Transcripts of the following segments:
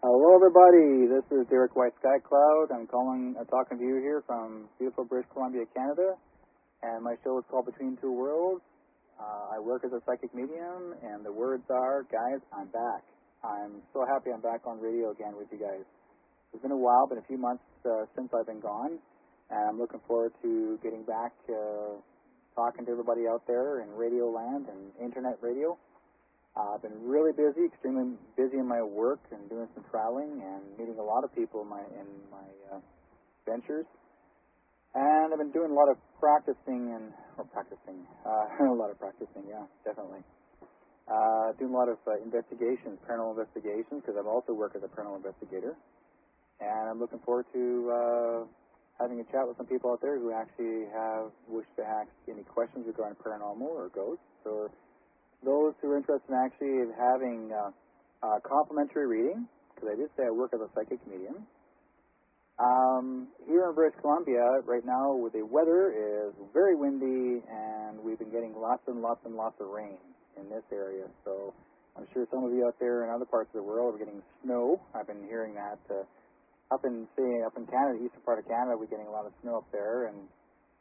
Hello, everybody. This is Derek White Sky Cloud. I'm talking to you here from beautiful British Columbia, Canada, and my show is called Between Two Worlds. I work as a psychic medium, and the words are, guys, I'm back. I'm so happy I'm back on radio again with you guys. It's been a while, been a few months since I've been gone, and I'm looking forward to getting back talking to everybody out there in radio land and internet radio. I've been really busy, extremely busy in my work and doing some traveling and meeting a lot of people in my ventures. And I've been doing a lot of practicing, a lot of practicing, yeah, definitely. Doing a lot of investigations, paranormal investigations, because I've also worked as a paranormal investigator. And I'm looking forward to having a chat with some people out there who actually wish to ask any questions regarding paranormal or ghosts, or those who are interested in actually having a complimentary reading, because I did say I work as a psychic medium. Here in British Columbia, right now, the weather is very windy, and we've been getting lots and lots and lots of rain in this area. So I'm sure some of you out there in other parts of the world are getting snow. I've been hearing that up in Canada, the eastern part of Canada, we're getting a lot of snow up there, and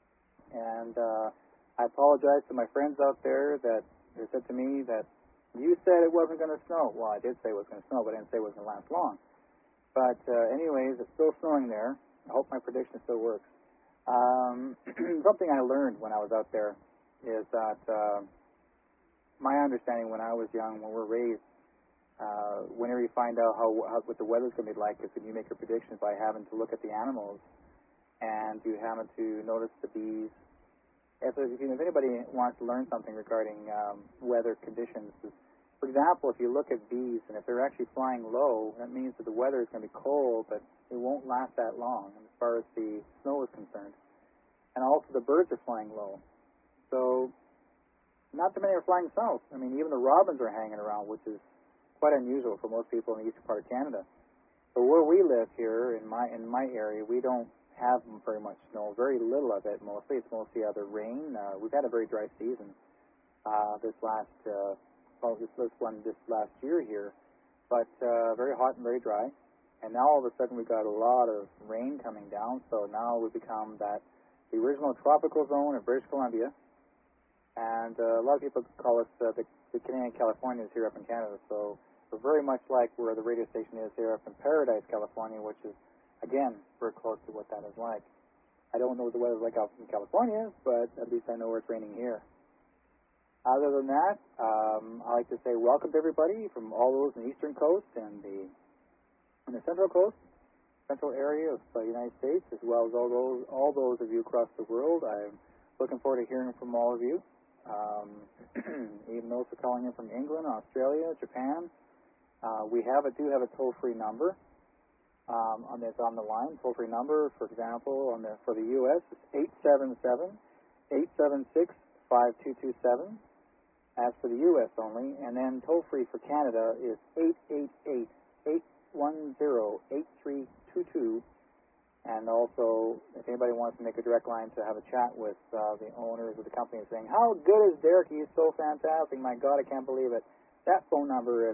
I apologize to my friends out there that they said to me that you said it wasn't going to snow. Well, I did say it was going to snow, but I didn't say it was going to last long. But anyways, it's still snowing there. I hope my prediction still works. Something I learned when I was out there is that my understanding when I was young, when we're raised, whenever you find out what the weather's going to be like, is when you make your predictions by having to look at the animals and you happen to notice the bees. If anybody wants to learn something regarding weather conditions, for example, if you look at bees and if they're actually flying low, that means that the weather is going to be cold, but it won't last that long as far as the snow is concerned. And also the birds are flying low. So not too many are flying south. I mean, even the robins are hanging around, which is quite unusual for most people in the eastern part of Canada. But where we live here in my area, we don't have very much snow, very little of it mostly. It's mostly other rain. We've had a very dry season this last year here, but very hot and very dry. And now all of a sudden we've got a lot of rain coming down, so now we've become the original tropical zone of British Columbia, and a lot of people call us the Canadian Californians here up in Canada, so we're very much like where the radio station is here up in Paradise, California, which is, again, very close to what that is like. I don't know what the weather's like out in California, but at least I know where it's raining here. Other than that, I like to say welcome to everybody from all those in the eastern coast and the central coast, central area of the United States, as well as all those of you across the world. I'm looking forward to hearing from all of you. Even those who are calling in from England, Australia, Japan. We do have a toll-free number. On the line, toll-free number, for example, for the U.S., it's 877-876-5227. As for the U.S. only, and then toll-free for Canada is 888-810-8322. And also, if anybody wants to make a direct line to have a chat with the owners of the company saying, how good is Derek? He's so fantastic. My God, I can't believe it. That phone number is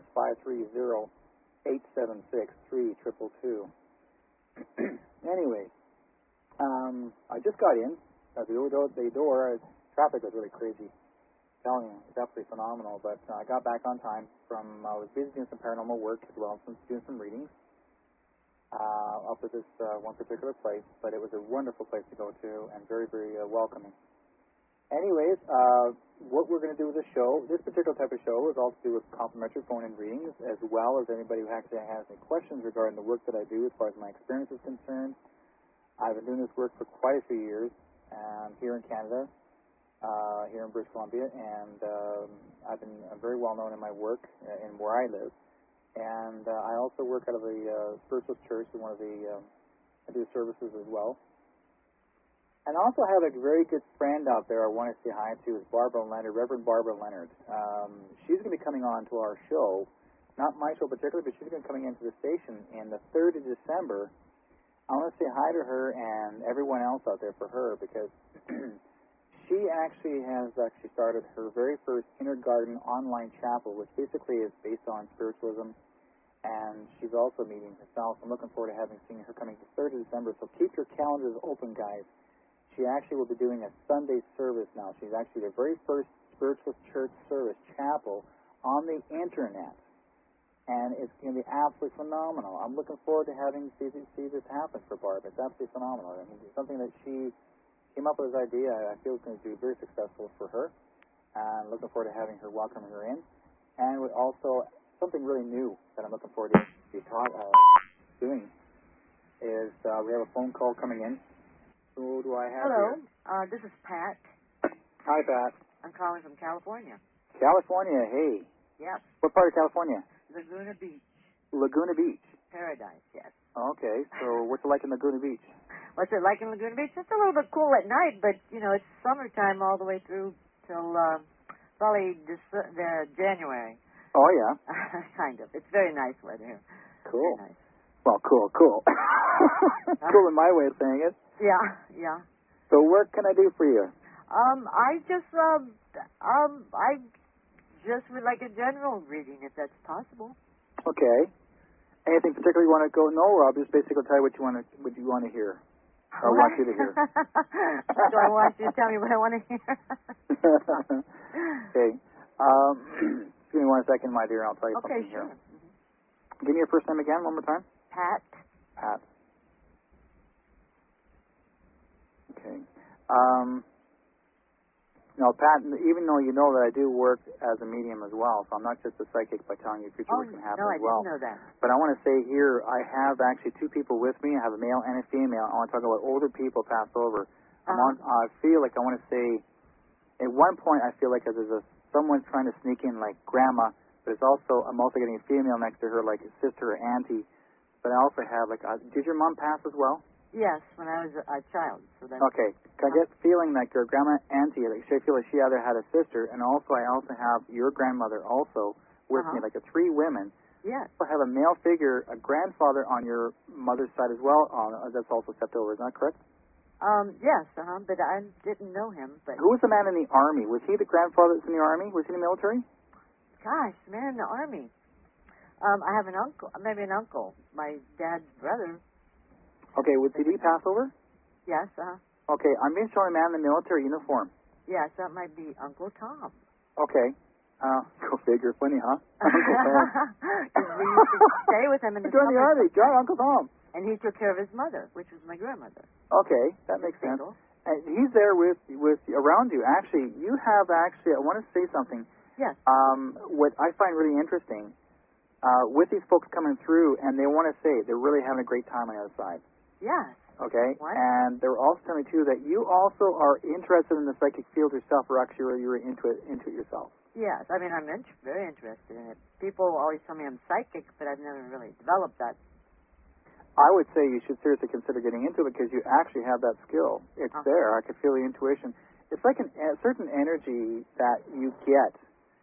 530-876-3222. Anyway, I just got in. At the door, traffic was really crazy. I'm telling you, it's absolutely phenomenal. But I got back on time I was busy doing some paranormal work as well as doing some readings up at this one particular place. But it was a wonderful place to go to and very, very welcoming. Anyways, what we're going to do with this show, this particular type of show is all to do with complimentary phone-in readings, as well as anybody who actually has any questions regarding the work that I do as far as my experience is concerned. I've been doing this work for quite a few years here in Canada, here in British Columbia, and I've been very well known in my work in where I live. And I also work out of the Spiritualist Church, and I do services as well. And I also have a very good friend out there I want to say hi to, is Barbara Leonard, Reverend Barbara Leonard. She's going to be coming on to our show, not my show particularly, but she's going to be coming into the station in the 3rd of December. I want to say hi to her and everyone else out there for her, because she has started her very first kindergarten online chapel, which basically is based on spiritualism and she's also meeting herself. I'm looking forward to seeing her coming the 3rd of December. So keep your calendars open, guys. She actually will be doing a Sunday service now. She's actually the very first spiritual church service chapel on the internet, and it's going to be absolutely phenomenal. I'm looking forward to see this happen for Barb. It's absolutely phenomenal. I mean, it's something that she came up with this idea. I feel it's going to be very successful for her, and looking forward to welcoming her in. And also something really new that I'm looking forward to doing is we have a phone call coming in. Who do I have Hello, here? This is Pat. Hi, Pat. I'm calling from California. California, hey. Yep. What part of California? Laguna Beach. Laguna Beach. Paradise, yes. Okay, so what's it like in Laguna Beach? What's it like in Laguna Beach? It's a little bit cool at night, but, it's summertime all the way through till probably January. Oh, yeah. Kind of. It's very nice weather here. Cool. Very nice. Well, cool. Cool in my way of saying it. Yeah. So what can I do for you? I just would like a general reading, if that's possible. Okay. Anything particular you want to go? No, or I'll just basically tell you what you want to hear. I want you to hear. Do I want you to tell me what I want to hear? Okay. Give me 1 second, my dear, and I'll tell you something sure. here. Give me your first name again, one more time. Pat. Pat. Okay. Now, Pat, even though you know that I do work as a medium as well, so I'm not just a psychic by telling you future work can happen as well. No, I didn't know that. But I want to say here, I have actually 2 people with me. I have a male and a female. I want to talk about older people passed over. I feel like I want to say, at one point, I feel like there's someone trying to sneak in like grandma, but I'm also getting a female next to her, like a sister or auntie. But I also have did your mom pass as well? Yes, when I was a child. So Okay. I get feeling like your grandma auntie, I feel like she either had a sister, and I also have your grandmother also with me, like 3 women. Yes. I have a male figure, a grandfather on your mother's side as well. That's also stepped over. Is that correct? Yes, but I didn't know him. But who was the man in the army? Was he the grandfather that's in the army? Was he in the military? Gosh, man in the army. I have an uncle, maybe an uncle, my dad's brother. Okay, did he pass over? Yes, Okay, I'm being shown a man in the military uniform. Yes, that might be Uncle Tom. Okay. Go figure. Funny, huh? Uncle Tom. We used to stay with him in the summer. He joined the army. Join Uncle Tom. And he took care of his mother, which was my grandmother. Okay, that makes sense. And he's there with around you. Actually, you have I want to say something. Yes. What I find really interesting, with these folks coming through, and they want to say they're really having a great time on the other side. Yes. Okay? What? And they're also telling me, too, that you also are interested in the psychic field yourself, or actually you're into it yourself. Yes. I mean, I'm very interested in it. People always tell me I'm psychic, but I've never really developed that. I would say you should seriously consider getting into it because you actually have that skill. It's there. I can feel the intuition. It's like a certain energy that you get.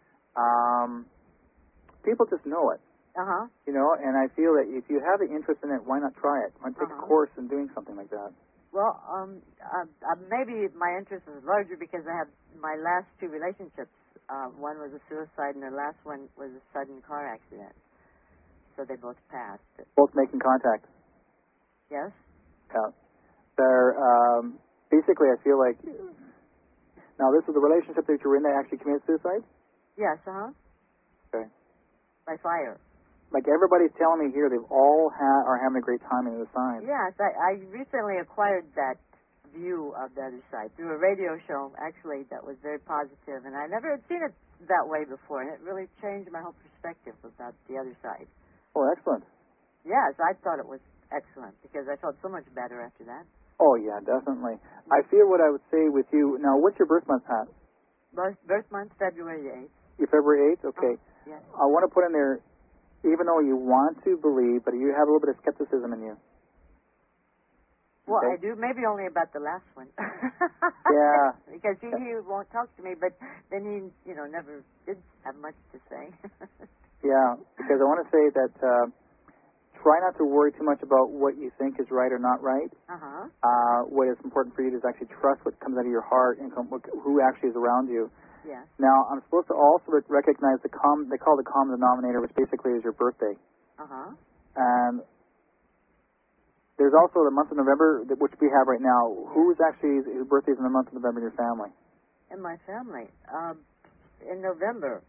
People just know it. And I feel that if you have the interest in it, why not try it? Why not take a course in doing something like that? Well, maybe my interest is larger because I have my last 2 relationships. One was a suicide, and the last one was a sudden car accident. So they both passed. Both making contact. Yes. Yeah. They're basically. I feel like. Now, this is the relationship that you were in that actually committed suicide. Yes. Okay. By fire. Like everybody's telling me here, they've all are having a great time in the sign. Yes, I recently acquired that view of the other side through a radio show, actually, that was very positive, and I never had seen it that way before, and it really changed my whole perspective about the other side. Oh, excellent. Yes, I thought it was excellent, because I felt so much better after that. Oh, yeah, definitely. I feel what I would say with you. Now, what's your birth month, Pat? Birth month, February 8th. Your February 8th? Okay. Yes. I want to put in there, even though you want to believe, but you have a little bit of skepticism in you. Well, okay? I do, maybe only about the last one. Yeah. Because he won't talk to me, but then he, never did have much to say. Yeah, because I want to say that try not to worry too much about what you think is right or not right. What is important for you is actually trust what comes out of your heart and who actually is around you. Yes. Now, I'm supposed to also recognize they call the common denominator, which basically is your birthday. Uh-huh. And there's also the month of November, which we have right now. Whose birthday is in the month of November in your family? In my family. In November.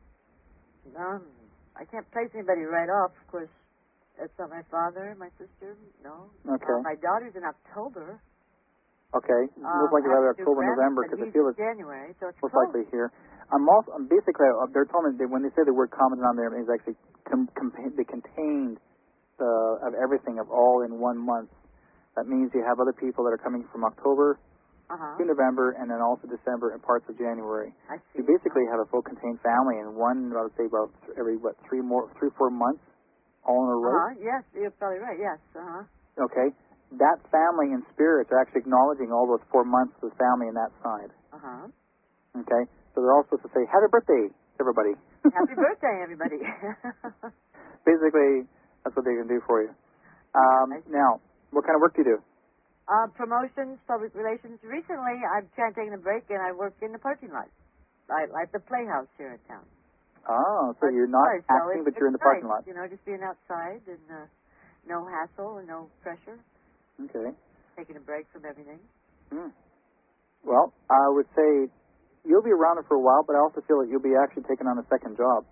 I can't place anybody right off. Of course, it's not my father, my sister. No. Okay. My daughter's in October. Okay. Looks like either October, November, because I feel it's January, so it's most close. likely here. I'm basically, they're telling me that when they say the word commandant on there, it's actually they contained of everything, of all in 1 month. That means you have other people that are coming from October to November, and then also December and parts of January. I see. You basically have a full contained family in one, I would say about every, 3-4 months, all in a row. Yes, you're probably right, yes. Okay. That family in spirits are actually acknowledging all those 4 months of the family in that side. Okay? So they're all supposed to say, happy birthday, everybody. Happy birthday, everybody. Basically, that's what they can do for you. Now, what kind of work do you do? Promotions, public relations. Recently, I've kind of taken a break, and I work in the parking lot, like the Playhouse here in town. Oh, so you're not acting, but you're in the parking lot. You know, just being outside and no hassle and no pressure. Okay. Taking a break from everything. Well, I would say you'll be around it for a while, but I also feel that you'll be actually taking on a second job.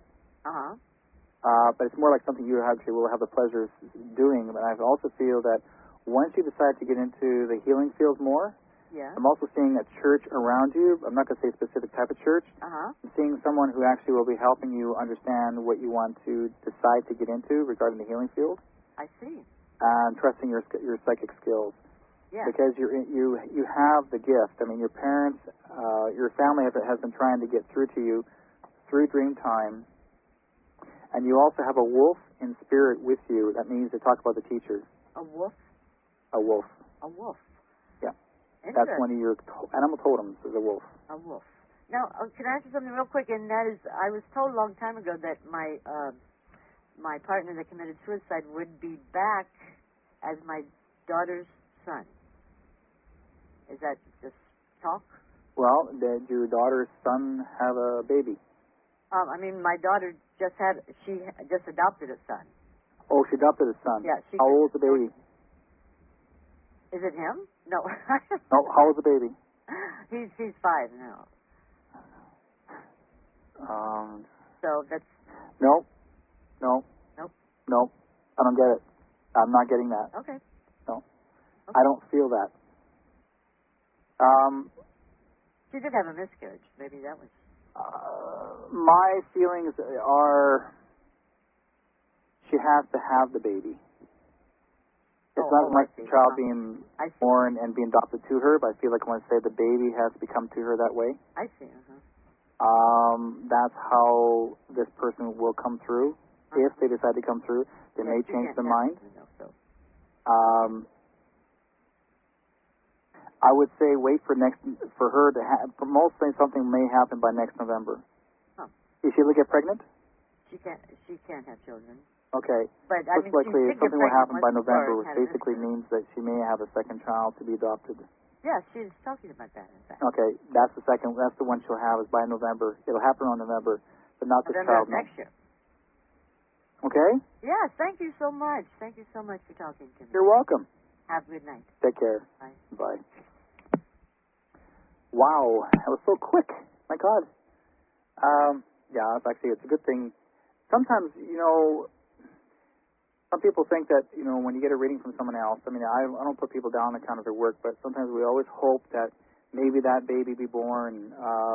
But it's more like something you actually will have the pleasure of doing. But I also feel that once you decide to get into the healing field more, I'm also seeing a church around you. I'm not going to say a specific type of church. I'm seeing someone who actually will be helping you understand what you want to decide to get into regarding the healing field. I see. And trusting your psychic skills. Yeah. Because you have the gift. I mean, your parents, your family has been trying to get through to you through dream time. And you also have a wolf in spirit with you. That means they talk about the teachers. A wolf? A wolf. A wolf. Yeah. That's one of your animal totems, is a wolf. A wolf. Now, can I ask you something real quick? And that is, I was told a long time ago that my partner that committed suicide would be back as my daughter's son. Is that just talk? Well, did your daughter's son have a baby? I mean, my daughter she just adopted a son. Oh, she adopted a son. Yeah. How old's the baby? Is it him? No. No, how old's the baby? He's 5 now. So that's... No. Nope. No. I don't get it. I'm not getting that. Okay. No. Okay. I don't feel that. She did have a miscarriage. Maybe that was... my feelings are she has to have the baby. It's not like the child being born and being adopted to her, but I feel like when I say the baby has to become to her that way. I see. That's how this person will come through. If they decide to come through, they may change their mind. I would say wait for her to have. Mostly something may happen by next November. Is she able to get pregnant? She can't have children. Okay. But most likely something will happen by November, which basically means that she may have a second child to be adopted. Yeah, she's talking about that, in fact. Okay, that's the one she'll have is by November. It'll happen on November, but not this child. Next year. Okay? Yeah, thank you so much. Thank you so much for talking to me. You're welcome. Have a good night. Take care. Bye. Bye. Wow, that was so quick. My God. Yeah, it's a good thing. Sometimes, some people think that, when you get a reading from someone else, I mean, I don't put people down on account of their work, but sometimes we always hope that maybe that baby be born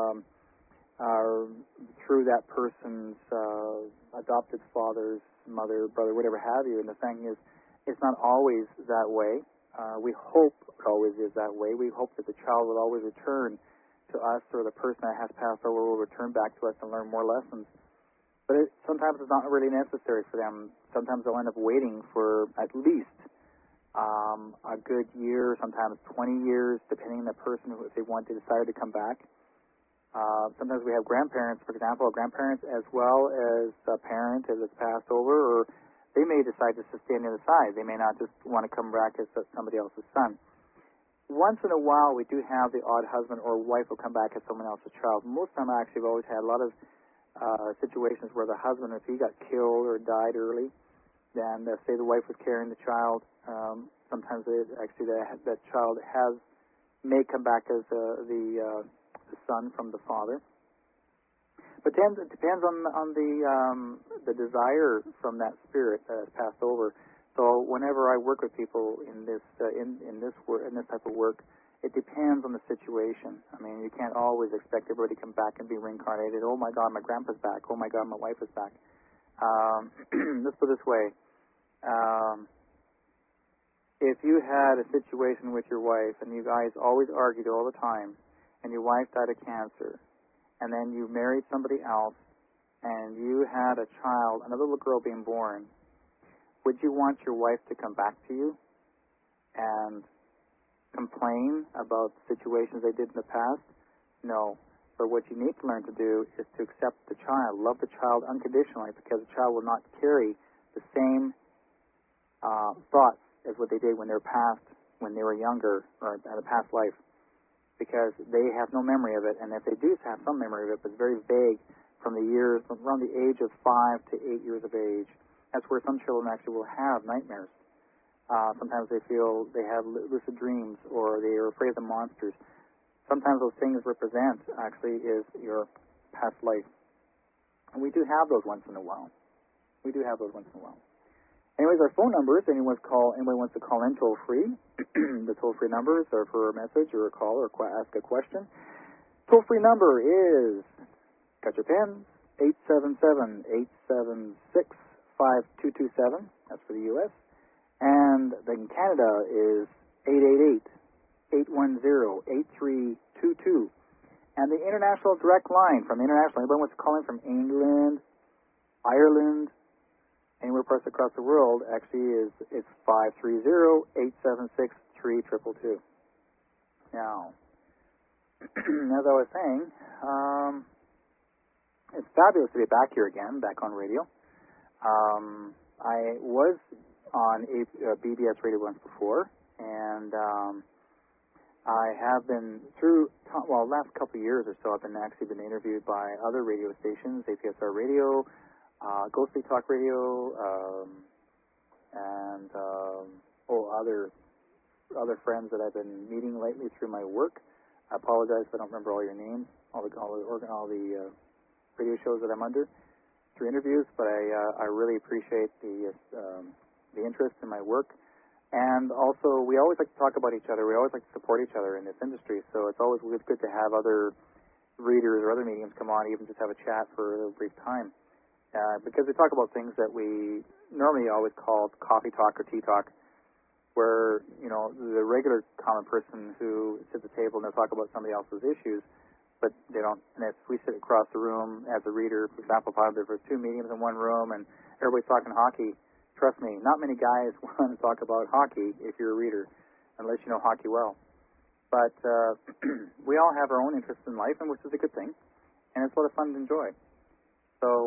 through that person's adopted father's mother, brother, whatever have you. And the thing is, it's not always that way. We hope it always is that way. We hope that the child will always return to us, or the person that has passed over will return back to us and learn more lessons. But sometimes it's not really necessary for them. Sometimes they'll end up waiting for at least a good year, sometimes 20 years, depending on the person if they want to decide to come back. Sometimes we have grandparents, for example, grandparents as well as a parent that has passed over, or they may decide just to stand on the side. They may not just want to come back as somebody else's son. Once in a while, we do have the odd husband or wife who come back as someone else's child. Most of the time, actually, we've always had a lot of situations where the husband, if he got killed or died early, And say the wife was carrying the child, sometimes that child may come back as the son from the father. But it depends on the desire from that spirit that has passed over. So whenever I work with people in this type of work, it depends on the situation. I mean, you can't always expect everybody to come back and be reincarnated. Oh my God, my grandpa's back. Oh my God, my wife is back. Let's put it this way. If you had a situation with your wife and you guys always argued all the time, and your wife died of cancer, and then you married somebody else, and you had a child, another little girl being born, would you want your wife to come back to you and complain about situations they did in the past? No. But what you need to learn to do is to accept the child, love the child unconditionally, because the child will not carry the same thoughts as what they did when they were younger, or in a past life, because they have no memory of it. And if they do have some memory of it, but it's very vague from the years, around the age of 5 to 8 years of age, that's where some children actually will have nightmares. Sometimes they feel they have lucid dreams, or they are afraid of the monsters. Sometimes those things represent, actually, is your past life. And we do have those once in a while. Anyways, our phone numbers, anybody wants to call in toll-free. The toll-free numbers are for a message or a call or ask a question. Toll-free number is, got your pen, 877-876-5227. That's for the U.S. And in Canada is 888-810-8322. And the international direct line from international, anybody wants to call in from England, Ireland, anywhere across the world, actually it's 530-876-3222. Now, as I was saying, it's fabulous to be back here again, back on radio. I was on BBS radio once before, and I have been last couple of years or so, I've been interviewed by other radio stations, APSR Radio, Ghostly Talk Radio, and other friends that I've been meeting lately through my work. I apologize if I don't remember all your names, all the radio shows that I'm under through interviews, but I really appreciate the interest in my work. And also, we always like to talk about each other. We always like to support each other in this industry, so it's always good to have other readers or other mediums come on, even just have a chat for a brief time. Because we talk about things that we normally always call coffee talk or tea talk, where, the regular common person who sits at the table and they'll talk about somebody else's issues, but they don't, and if we sit across the room as a reader, for example, if there's two mediums in one room and everybody's talking hockey, trust me, not many guys want to talk about hockey if you're a reader, unless you know hockey well. But we all have our own interests in life, and which is a good thing, and it's a lot of fun to enjoy. So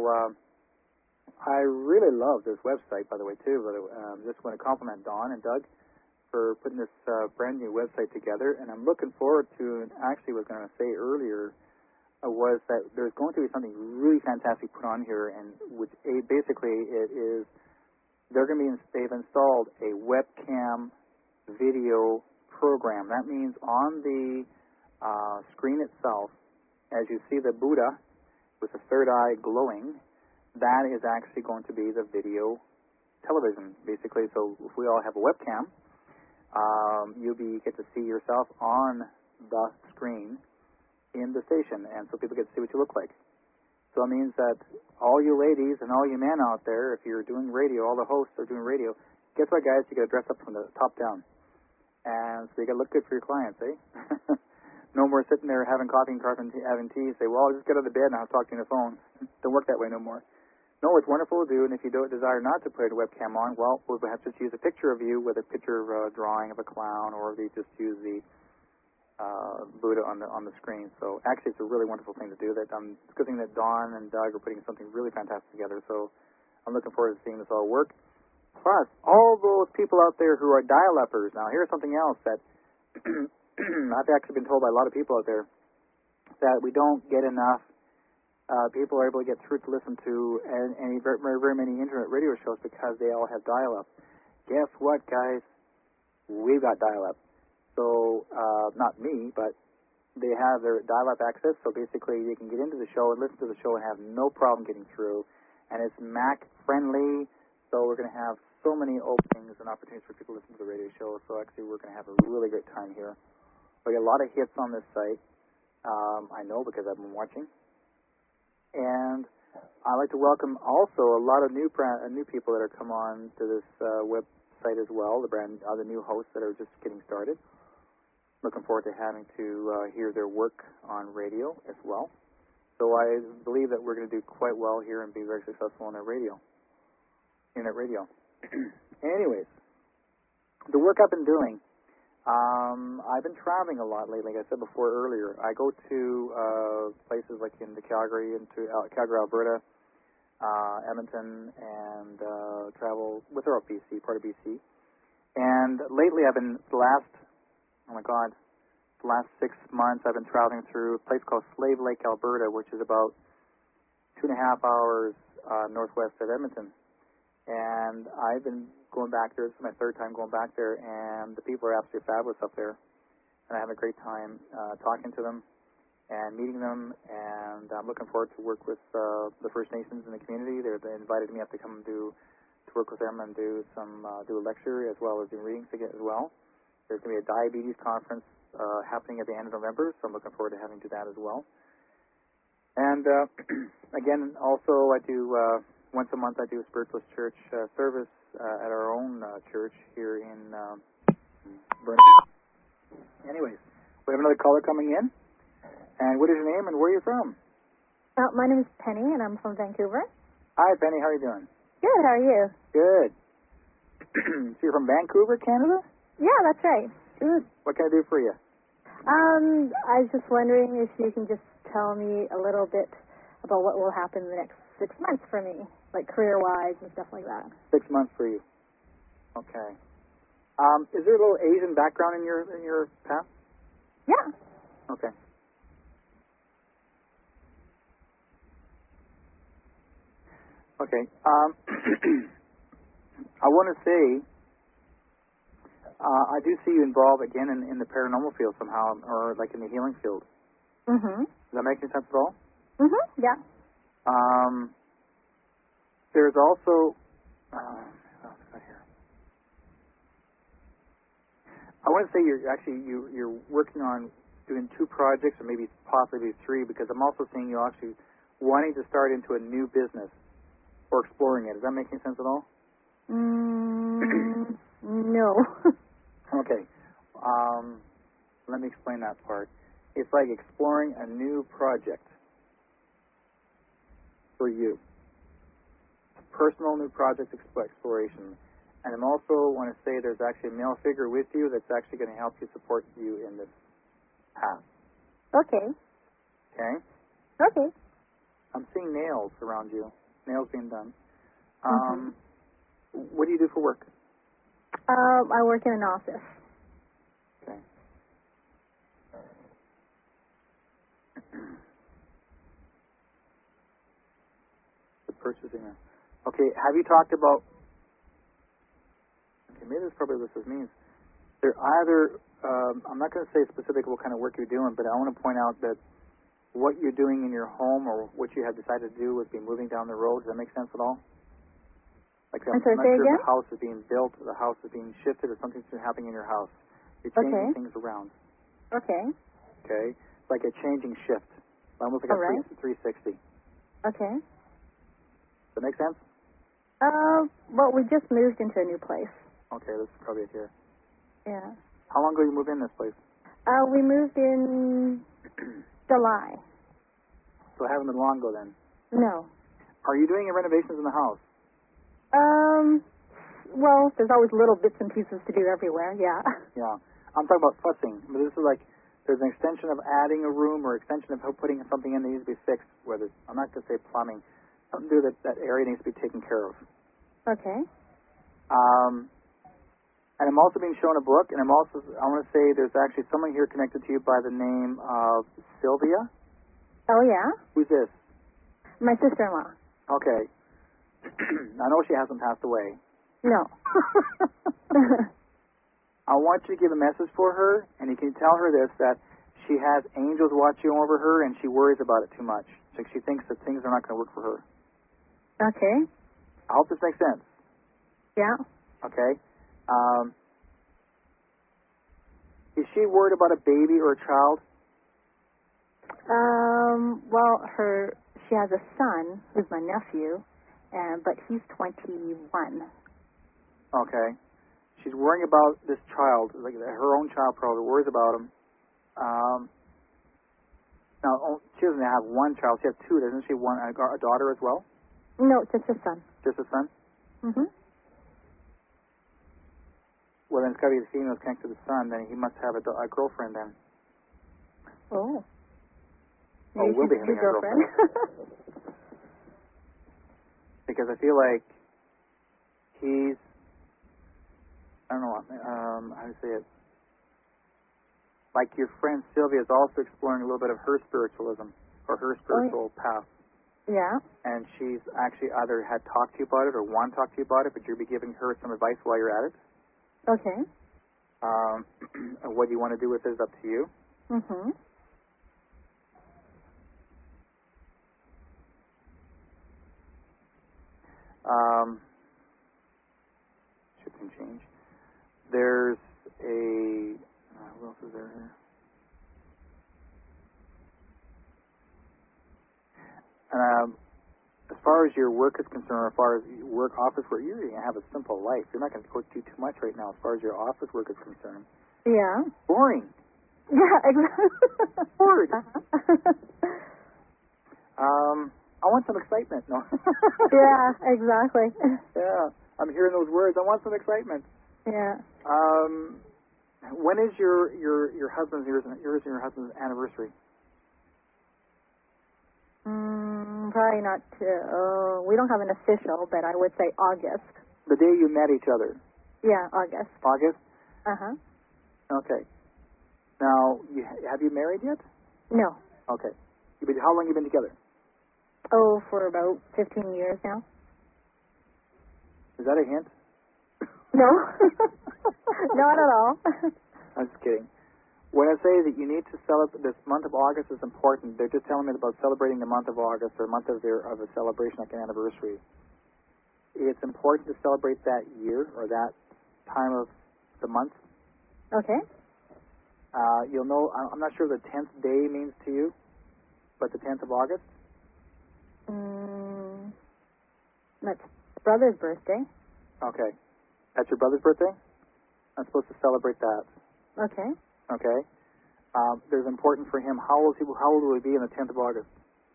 I really love this website, by the way, too. Just want to compliment Don and Doug for putting this brand new website together, and I'm looking forward to, actually what I was going to say earlier, was that there's going to be something really fantastic put on here, and which basically it is, they've installed a webcam video program. That means on the screen itself, as you see the Buddha with the third eye glowing, that is actually going to be the video television, basically. So if we all have a webcam, you'll get to see yourself on the screen in the station, and so people get to see what you look like. So it means that all you ladies and all you men out there, if you're doing radio, all the hosts are doing radio, guess what, guys? You got to dress up from the top down. And so you got to look good for your clients, eh? No more sitting there having coffee and having tea. Say, well, I'll just get out of bed and I'll talk to you on the phone. Don't work that way no more. No, it's wonderful to do, and if you don't desire not to put a webcam on, well, we'll perhaps just use a picture of you with a picture of a drawing of a clown, or they just use the Buddha on the screen. So actually, it's a really wonderful thing to do. It's a good thing that Don and Doug are putting something really fantastic together. So I'm looking forward to seeing this all work. Plus, all those people out there who are dial-uppers. Now, here's something else that I've actually been told by a lot of people out there, that we don't get enough people are able to get through to listen to any very, very, very many internet radio shows because they all have dial-up. Guess what, guys? We've got dial-up. So, not me, but they have their dial-up access, so basically they can get into the show and listen to the show and have no problem getting through. And it's Mac-friendly, so we're going to have so many openings and opportunities for people to listen to the radio show, so actually we're going to have a really great time here. We get a lot of hits on this site. I know because I've been watching. And I'd like to welcome also a lot of new people that are come on to this website as well, the new hosts that are just getting started. Looking forward to having to hear their work on radio as well. So I believe that we're going to do quite well here and be very successful on our internet radio. Anyways, the work I've been doing, I've been traveling a lot lately. Like I said before earlier, I go to places like into Calgary, Calgary, Alberta, Edmonton, and travel with our BC, part of BC. And lately I've been, the last 6 months I've been traveling through a place called Slave Lake, Alberta, which is about 2.5 hours northwest of Edmonton. And I've been going back there. This is my third time going back there, and the people are absolutely fabulous up there. And I have a great time talking to them and meeting them, and I'm looking forward to work with the First Nations in the community. They invited me up to come to work with them and do a lecture as well as do readings again as well. There's going to be a diabetes conference happening at the end of November, so I'm looking forward to having to do that as well. And again, also I do once a month I do a spiritualist church service at our own church here in Burnaby. Anyways, we have another caller coming in. And what is your name and where are you from? My name is Penny and I'm from Vancouver. Hi, Penny. How are you doing? Good. How are you? Good. So you're from Vancouver, Canada? Yeah, that's right. Good. What can I do for you? I was just wondering if you can just tell me a little bit about what will happen in the next 6 months for me, like career-wise and stuff like that. 6 months for you. Okay. Is there a little Asian background in your past? Yeah. Okay. Okay. I want to say I do see you involved again in the paranormal field somehow, or like in the healing field. Mhm. Does that make any sense at all? Mhm. Yeah. There's also here. I want to say you're working on doing 2 projects or maybe possibly 3, because I'm also seeing you actually wanting to start into a new business or exploring it. Does that make any sense at all? No. Okay. Let me explain that part. It's like exploring a new project for you. Personal new project exploration. And I'm also want to say there's actually a male figure with you that's actually going to help you, support you in this path. Okay. Okay? Okay. I'm seeing nails around you. Nails being done. Mhm. What do you do for work? I work in an office. Okay. The purchasing. Okay, have you talked about... Okay, maybe this is probably what this means. They're either... I'm not going to say specifically what kind of work you're doing, but I want to point out that what you're doing in your home or what you have decided to do would be moving down the road. Does that make sense at all? Like I'm not sure if the house is being built, or the house is being shifted, or something's happening in your house. You're changing things around. Okay. Okay? It's like a changing shift. Almost like a 360. Okay. Does that make sense? Well, we just moved into a new place. Okay, this is probably it here. Yeah. How long ago did you move in this place? We moved in July. So it hasn't been long ago then. No. Are you doing any renovations in the house? Well, there's always little bits and pieces to do everywhere, yeah. Yeah. I'm talking about fussing. But this is like, there's an extension of adding a room or extension of putting something in that needs to be fixed, whether, I'm not going to say plumbing, something to do that area needs to be taken care of. Okay. And I'm also being shown a book, and I want to say there's actually someone here connected to you by the name of Sylvia. Oh, yeah? Who's this? My sister-in-law. Okay. I know she hasn't passed away. No. I want you to give a message for her, and you can tell her this, that she has angels watching over her, and she worries about it too much. So she thinks that things are not going to work for her. Okay. I hope this makes sense. Yeah. Okay. Is she worried about a baby or a child? Well, she has a son who's my nephew, but he's 21. Okay. She's worrying about this child, like her own child probably worries about him. Now, she doesn't have one child. She has two. Doesn't she? A daughter as well? No, just a son. Just a son? Mm-hmm. Well, then it's got to be the female connected to the son. Then he must have a girlfriend then. Oh. Oh, we'll be having a girlfriend. Because I feel like he's, I don't know how to say it. Like your friend Sylvia is also exploring a little bit of her spiritualism or her spiritual path. Yeah. And she's actually either had talked to you about it or want to talk to you about it, but you'll be giving her some advice while you're at it. Okay. What you want to do with it is up to you. Mm-hmm. Shift and change. There's a what else is there here? As far as your work is concerned, as far as office work, you're going to have a simple life. You're not going to do too much right now as far as your office work is concerned. Yeah. Boring. Yeah, exactly. Bored. I want some excitement. No. Yeah, exactly. Yeah, I'm hearing those words. I want some excitement. Yeah. When is your husband's yours and your husband's anniversary? Probably not. We don't have an official, but I would say August. The day you met each other. Yeah, August. August. Uh-huh. Okay. Now, have you married yet? No. Okay. How long have you been together? Oh, for about 15 years now. Is that a hint? No. Not at all. I'm just kidding. When I say that you need to celebrate, this month of August is important, they're just telling me about celebrating the month of August or a month of a celebration like an anniversary. It's important to celebrate that year or that time of the month. Okay. You'll know, I'm not sure the 10th day means to you, but the 10th of August? That's brother's birthday. Okay. That's your brother's birthday? I'm supposed to celebrate that. Okay. Okay. There's important for him. How old will he be on the 10th of August?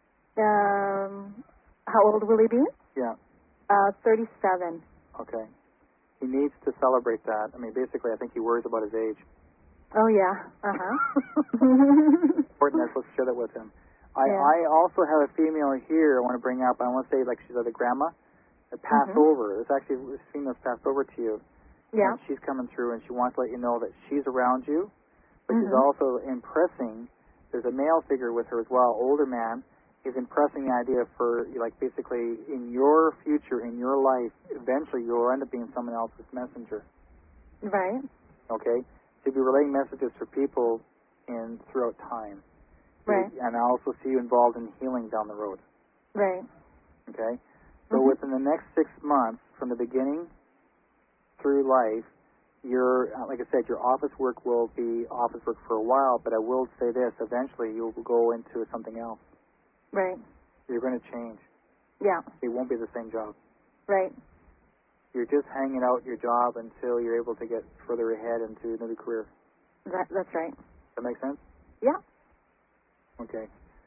How old will he be? Yeah. 37. Okay. He needs to celebrate that. I mean, basically, I think he worries about his age. Oh, yeah. Uh-huh. Important. I'm supposed to share that with him. Yeah. I also have a female here I want to bring up. I want to say, like, she's like a grandma that passed over. This female's passed over to you. Yeah. And she's coming through, and she wants to let you know that she's around you, but she's also impressing. There's a male figure with her as well, older man. He's impressing the idea for, like, basically in your future, in your life, eventually you'll end up being someone else's messenger. Right. Okay? So you'll be relaying messages for people throughout time. Right. And I also see you involved in healing down the road. Right. Okay? So within the next 6 months, from the beginning through life, like I said, your office work will be office work for a while, but I will say this, eventually you'll go into something else. Right. You're going to change. Yeah. It won't be the same job. Right. You're just hanging out your job until you're able to get further ahead into another career. That's right. Does that make sense? Yeah. Okay.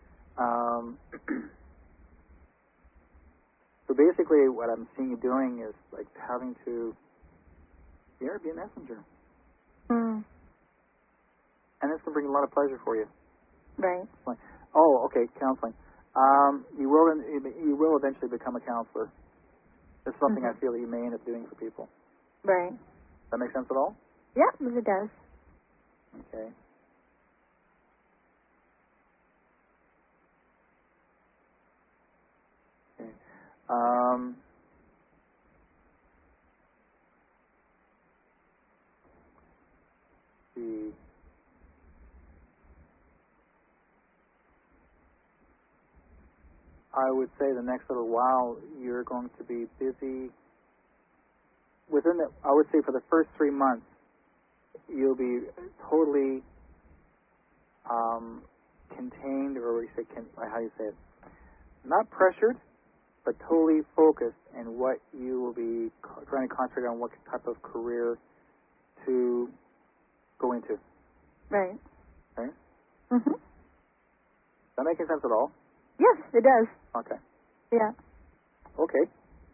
So basically what I'm seeing you doing is like having to be a messenger. And this can bring a lot of pleasure for you. Right. Oh, okay, counseling. You will eventually become a counselor. It's something I feel that you may end up doing for people. Right. Does that make sense at all? Yeah, it does. Okay. see. I would say the next little while you're going to be busy. I would say for the first 3 months, you'll be totally contained, or how do you say it? Not pressured, but totally focused in what you will be trying to concentrate on, what type of career to go into. Right. Right? Mhm. Does that make any sense at all? Yes, it does. Okay. Yeah. Okay.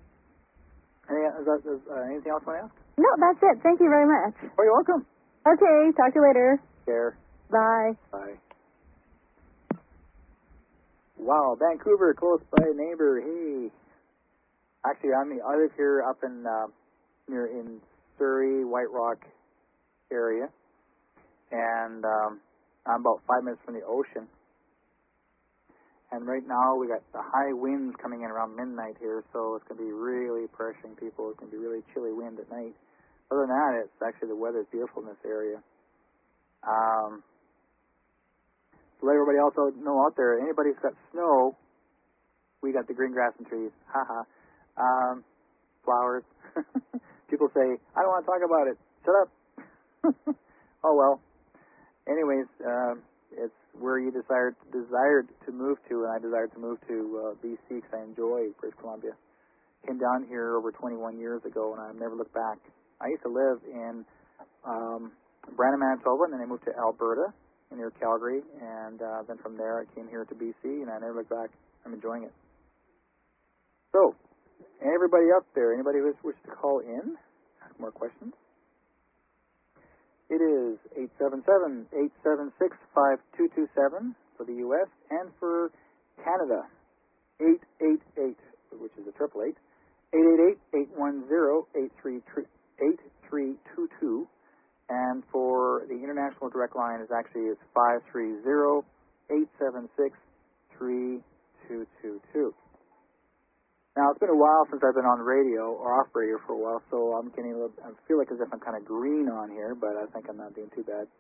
Anything else you want to ask? No, that's it. Thank you very much. Oh, you're welcome. Okay, talk to you later. Care. Bye. Bye. Wow, Vancouver, close by neighbor. Hey. Actually, I live here up in Surrey, White Rock area, and I'm about 5 minutes from the ocean. And right now we got the high winds coming in around midnight here, so it's going to be really pressuring people. It's going to be really chilly wind at night. Other than that, it's actually the weather's beautiful in this area. To let everybody else know out there, anybody who's got snow, we got the green grass and trees. Flowers. People say, I don't want to talk about it. Shut up. Oh well. Anyways, it's where you desired to move to, and I desired to move to BC because I enjoy British Columbia. Came down here over 21 years ago, and I've never looked back. I used to live in Brandon, Manitoba, and then I moved to Alberta near Calgary, and then from there I came here to BC, and I never looked back. I'm enjoying it. So, everybody up there, anybody who wishes to call in, ask more questions? It is 877-876-5227 for the U.S. and for Canada, 888, which is a 888, 888-810-8322. And for the international direct line is 530-876-3222. Now, it's been a while since I've been on radio or off radio for a while, so I feel like as if I'm kind of green on here, but I think I'm not doing too bad.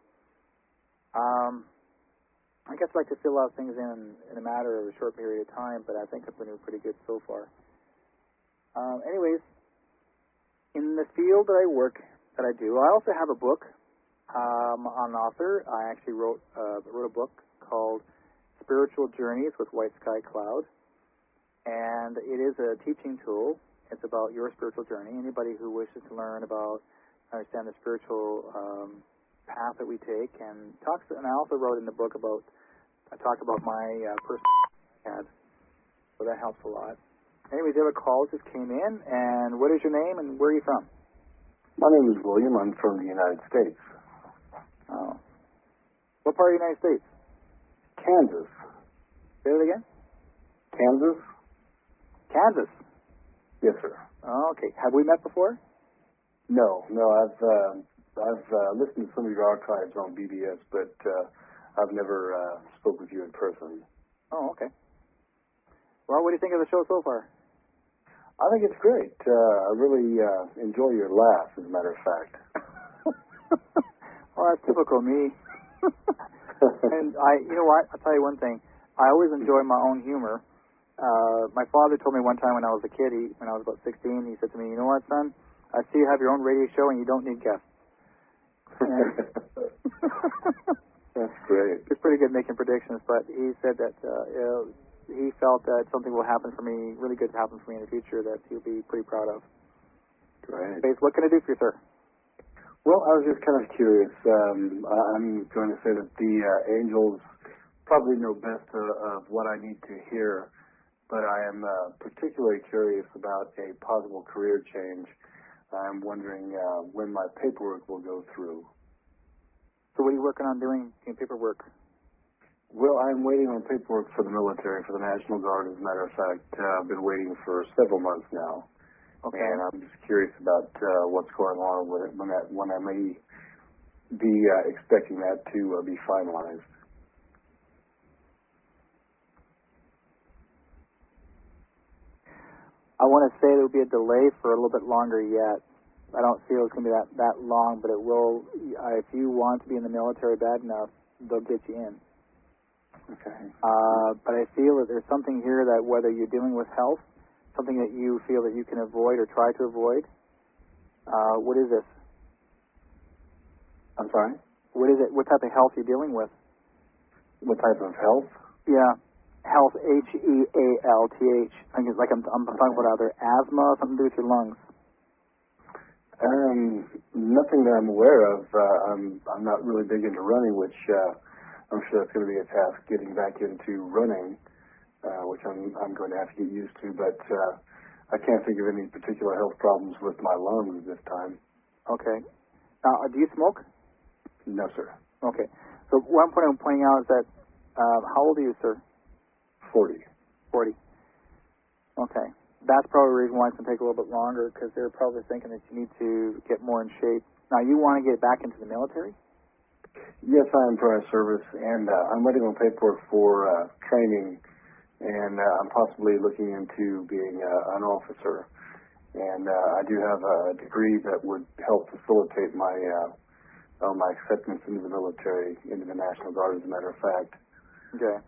I guess I like to fill out things in a matter of a short period of time, but I think I've been doing pretty good so far. Anyways, in the field that I work, that I do, I also have a book. I'm an author. I actually wrote a book called Spiritual Journeys with White Sky Cloud. And it is a teaching tool. It's about your spiritual journey. Anybody who wishes to learn about, understand the spiritual path that we take, and I also wrote in the book I talk about my personal path, so that helps a lot. Anyways, you have a call just came in, and what is your name and where are you from? My name is William. I'm from the United States. Oh. What part of the United States? Kansas. Say it again? Kansas? Kansas. Yes, sir. Oh, okay. Have we met before? No. I've listened to some of your archives on BBS, but I've never spoke with you in person. Oh, okay. Well, what do you think of the show so far? I think it's great. I really enjoy your laugh, as a matter of fact. Well, that's typical me. And you know what? I'll tell you one thing. I always enjoy my own humor. My father told me one time when I was a kid, when I was about 16, he said to me, you know what, son? I see you have your own radio show and you don't need guests. That's great. He's pretty good making predictions, but he said that he felt that something will happen for me, really good to happen for me in the future that he'll be pretty proud of. Great. What can I do for you, sir? Well, I was just kind of curious. I'm going to say that the angels probably know best of what I need to hear, but I am particularly curious about a possible career change. I'm wondering when my paperwork will go through. So what are you working on doing in paperwork? Well, I'm waiting on paperwork for the military, for the National Guard, as a matter of fact. I've been waiting for several months now. Okay. And I'm just curious about what's going on with it, when I may be expecting that to be finalized. I want to say there will be a delay for a little bit longer yet. I don't feel it's going to be that long, but it will. If you want to be in the military bad enough, they'll get you in. Okay. But I feel that there's something here that whether you're dealing with health, something that you feel that you can avoid or try to avoid. What is this? I'm sorry? What is it? What type of health you're dealing with? What type of health? Yeah. Health, Health. Like I'm talking about either asthma, something to do with your lungs. Nothing that I'm aware of. I'm not really big into running, which I'm sure that's going to be a task getting back into running, which I'm going to have to get used to. But I can't think of any particular health problems with my lungs this time. Okay. Now, do you smoke? No, sir. Okay. So one point I'm pointing out is that how old are you, sir? 40. 40. Okay. That's probably the reason why it's going to take a little bit longer, because they're probably thinking that you need to get more in shape. Now, you want to get back into the military? Yes, I am prior service, and I'm waiting on paperwork for training, and I'm possibly looking into being an officer. And I do have a degree that would help facilitate my acceptance into the military, into the National Guard, as a matter of fact. Okay.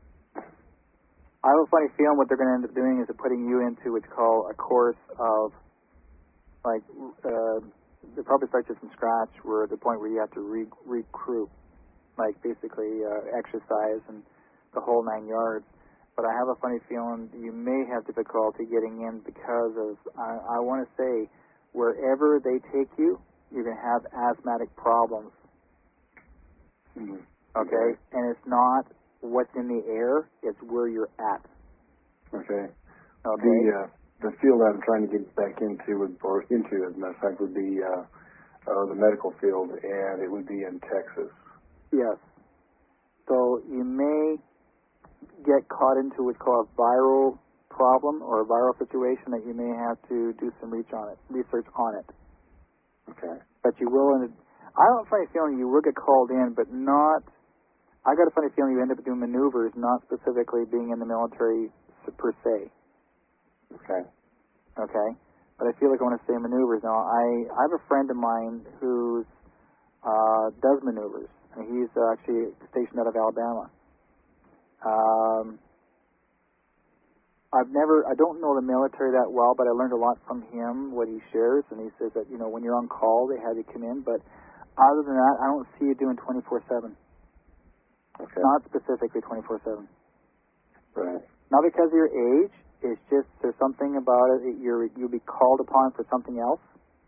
I have a funny feeling what they're going to end up doing is putting you into what's called a course of, like, they probably start you from scratch, where at the point where you have to recruit, like basically exercise and the whole 9 yards. But I have a funny feeling you may have difficulty getting in because of, I want to say, wherever they take you, you're going to have asthmatic problems. Mm-hmm. Okay? And it's not what's in the air, it's where you're at. Okay. Okay. The field I'm trying to get back into, as a matter of fact, would be the medical field, and it would be in Texas. Yes. So you may get caught into what's called a viral problem or a viral situation that you may have to do some research on it. Okay. But you will, I have a funny feeling you will get called in, but not. I got a funny feeling you end up doing maneuvers, not specifically being in the military per se. Okay. Okay? But I feel like I want to say maneuvers. Now, I have a friend of mine who does maneuvers, and he's actually stationed out of Alabama. I don't know the military that well, but I learned a lot from him, what he shares, and he says that, when you're on call, they have you come in, but other than that, I don't see you doing 24/7. Okay. Not specifically 24/7. Right. Not because of your age. It's just there's something about it that you'll be called upon for something else.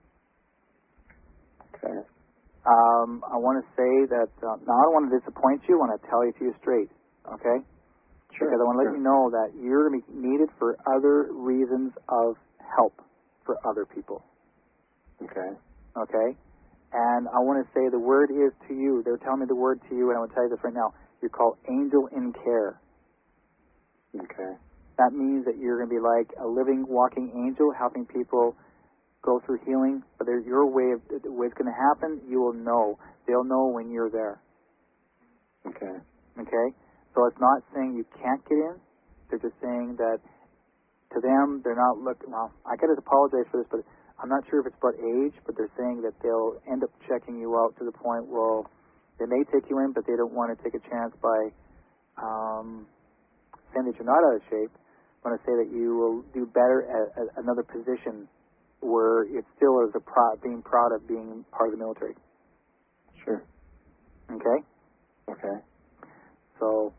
Okay. I want to say that now I don't want to disappoint you. I want to tell you to you straight. Okay. Sure. Because I want to let you know that you're going to be needed for other reasons of help for other people. Okay. Okay. And I want to say the word is to you. They're telling me the word to you, and I want to tell you this right now. You're called angel in care. Okay. That means that you're going to be like a living, walking angel, helping people go through healing. But your way of the way it's going to happen, you will know. They'll know when you're there. Okay. Okay? So it's not saying you can't get in. They're just saying that to them, they're not looking. Well, I got to apologize for this, but I'm not sure if it's about age, but they're saying that they'll end up checking you out to the point where they may take you in, but they don't want to take a chance by saying that you're not out of shape. I want to say that you will do better at another position where it still is being proud of being part of the military. Sure. Okay? Okay. So,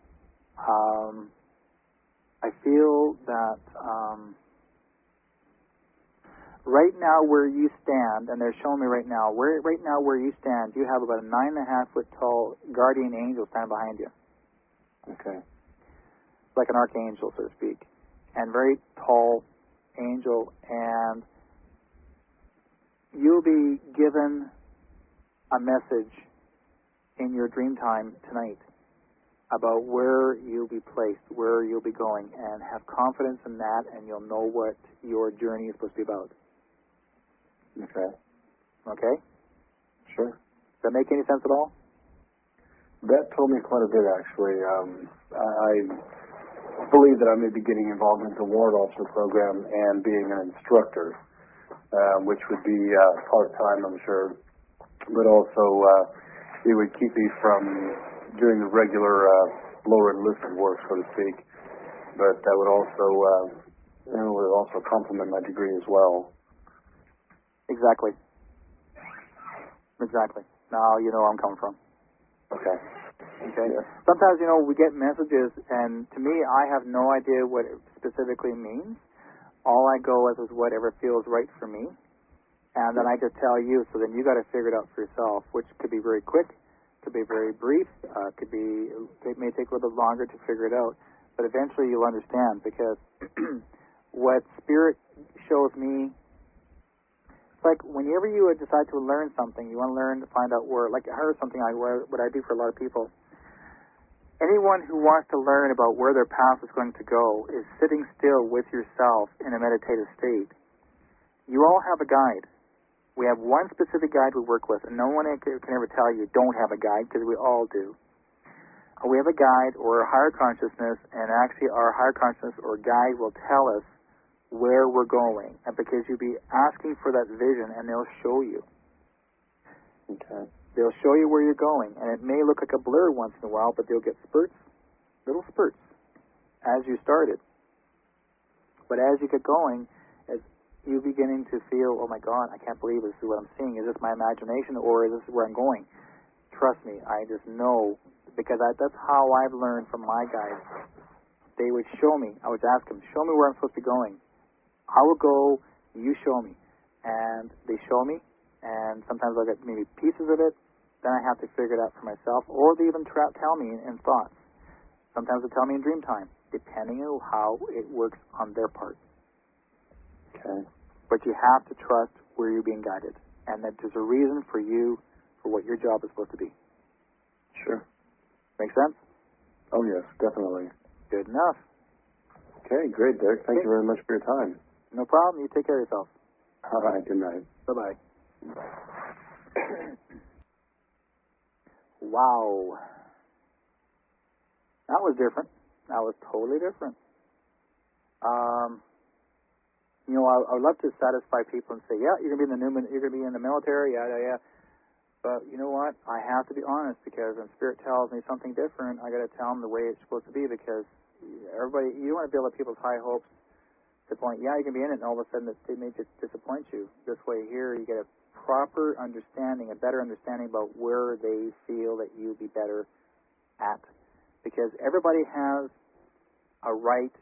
I feel that right now where you stand, and they're showing me right now where you stand, you have about a 9.5-foot tall guardian angel standing behind you. Okay. Like an archangel, so to speak. And very tall angel, and you'll be given a message in your dream time tonight about where you'll be placed, where you'll be going, and have confidence in that, and you'll know what your journey is supposed to be about. Okay. Okay? Sure. Does that make any sense at all? That told me quite a bit, actually. believe that I may be getting involved in the warrant officer program and being an instructor, which would be part-time, I'm sure, but also it would keep me from doing the regular lower enlisted work, so to speak. But that would also complement my degree as well. Exactly. Now you know where I'm coming from. Okay. Yeah. Sometimes, we get messages, and to me, I have no idea what it specifically means. All I go with is whatever feels right for me, and then I just tell you, so then you got to figure it out for yourself, which could be very quick, could be very brief, it may take a little bit longer to figure it out, but eventually you'll understand, because what Spirit shows me, it's like whenever you decide to learn something, you want to learn to find out where, like I heard something, what I do for a lot of people. Anyone who wants to learn about where their path is going to go is sitting still with yourself in a meditative state. You all have a guide. We have one specific guide we work with, and no one can ever tell you don't have a guide, because we all do. We have a guide or a higher consciousness, and actually our higher consciousness or guide will tell us where we're going, and because you'll be asking for that vision, and they'll show you. Okay. They'll show you where you're going, and it may look like a blur once in a while, but they'll get spurts, little spurts, as you started. But as you get going, as you're beginning to feel, oh my God, I can't believe this is what I'm seeing. Is this my imagination, or is this where I'm going? Trust me, I just know, because that's how I've learned from my guides. They would show me. I would ask them, show me where I'm supposed to be going. I will go, you show me. And they show me, and sometimes I'll get maybe pieces of it, then I have to figure it out for myself, or they even tell me in thoughts. Sometimes they tell me in dream time, depending on how it works on their part. Okay. But you have to trust where you're being guided, and that there's a reason for you, for what your job is supposed to be. Sure. Make sense? Oh, yes, definitely. Good enough. Okay, great, Derek. Thank you very much for your time. No problem. You take care of yourself. All right, good night. Bye-bye. Wow. That was different. That was totally different. I would love to satisfy people and say, yeah, you're gonna be in the military, yeah. But you know what? I have to be honest, because when Spirit tells me something different, I got to tell them the way it's supposed to be, because everybody, you don't want to build up people's high hopes to the point, yeah, you can be in it, and all of a sudden they may just disappoint you. This way here, you get a proper understanding, a better understanding about where they feel that you'll be better at. Because everybody has a right,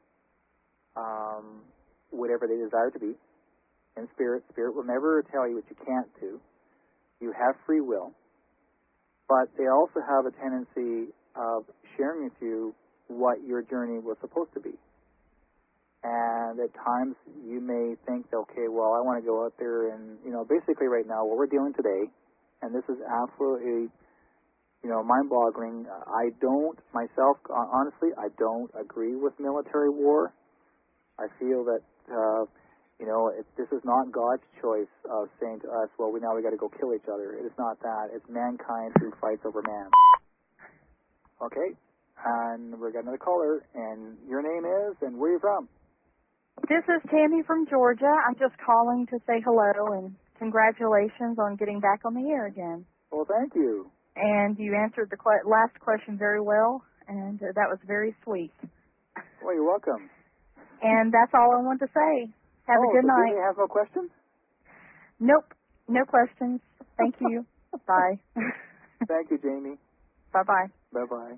whatever they desire to be. In Spirit will never tell you what you can't do. You have free will. But they also have a tendency of sharing with you what your journey was supposed to be. And at times you may think, okay, well, I want to go out there and, basically right now what we're dealing today, and this is absolutely, mind-boggling. I don't, myself, honestly, I don't agree with military war. I feel that, this is not God's choice of saying to us, well, we got to go kill each other. It is not that. It's mankind who fights over man. Okay, and we've got another caller, and your name is, and where are you from? This is Tammy from Georgia. I'm just calling to say hello and congratulations on getting back on the air again. Well, thank you. And you answered the last question very well, and that was very sweet. Well, you're welcome. And that's all I want to say. Have a good night. Do you have no questions? Nope. No questions. Thank you. Bye. Thank you, Jamie. Bye-bye. Bye-bye.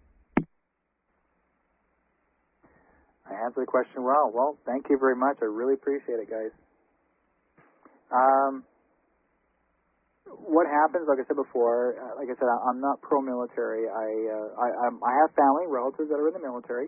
I answered the question well. Well, thank you very much. I really appreciate it, guys. What happens, like I said before, I'm not pro-military. I have family, relatives that are in the military.